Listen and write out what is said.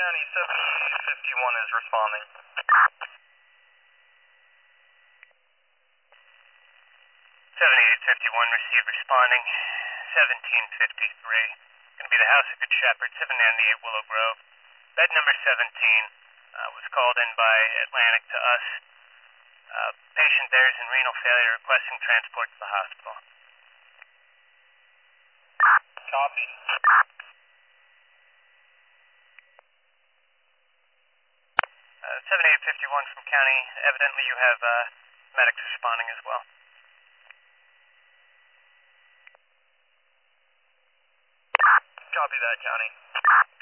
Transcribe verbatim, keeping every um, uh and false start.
County, seventy-eight fifty-one is responding. seventy-eight fifty-one, received responding. seventeen fifty-three. Going to be the House of Good Shepherd, seven ninety-eight Willow Grove. Bed number seventeen uh, was called in by Atlantic to us. Uh, patient there is in renal failure, requesting transport to the hospital. Copy. Uh, seventy-eight fifty-one from County. Evidently you have uh, medics responding as well. Copy that, County.